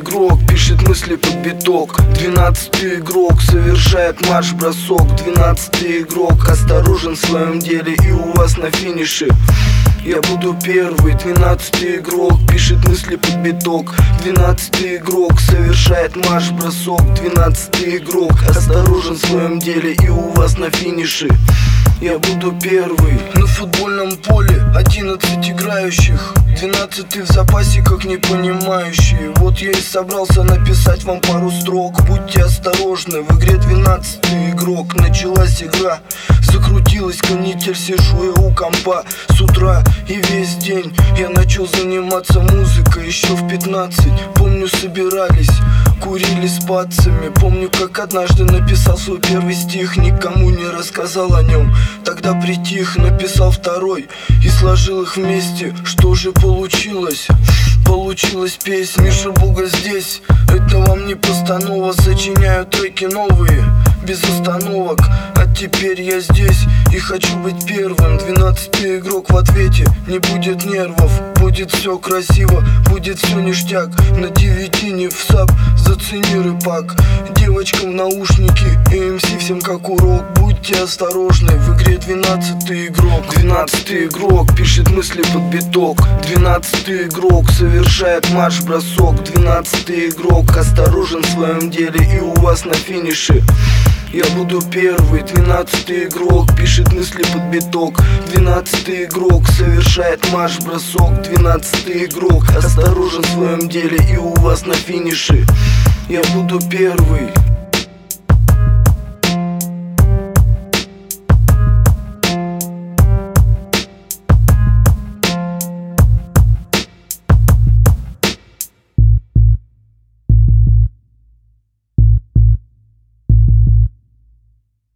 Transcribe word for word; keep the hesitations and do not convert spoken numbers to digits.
игрок пишет мысли под биток. Двенадцатый игрок совершает марш-бросок. Двенадцатый игрок осторожен в своем деле, и у вас на финише я буду первый. Двенадцатый игрок пишет мысли под биток. Двенадцатый игрок совершает марш-бросок. Двенадцатый игрок осторожен в своем деле, и у вас на финише я буду первый. На футбольном поле одиннадцать играющих, двенадцатый в запасе, как непонимающие. Вот я и собрался написать вам пару строк. Будьте осторожны, в игре двенадцатый игрок. Началась игра, закрутилась канитель, сижу я у компа с утра и весь день я начал заниматься музыкой еще в пятнадцать. Помню, собирались, курили с пацами. Помню, как однажды написал свой первый стих, никому не рассказал о нем. Тогда притих, написал второй и сложил их вместе. Что же получилось? Получилась песня. Миша Бога здесь, это вам не постанова. Сочиняю треки новые, без остановок. А теперь я здесь и хочу быть первым. Двенадцатый игрок в ответе, не будет нервов. Будет все красиво, будет все ништяк. На девяти не в сап, зацени рыбак. Девочкам в наушники и эм си всем как урок. Будьте осторожны, в игре двенадцатый игрок. Двенадцатый игрок пишет мысли под биток. Двенадцатый игрок совершает марш-бросок. Двенадцатый игрок осторожен в своем деле, и у вас на финише я буду первый. Двенадцатый игрок пишет мысли под биток. Двенадцатый игрок совершает марш-бросок. Двенадцатый игрок осторожен в своем деле, и у вас на финише я буду первый.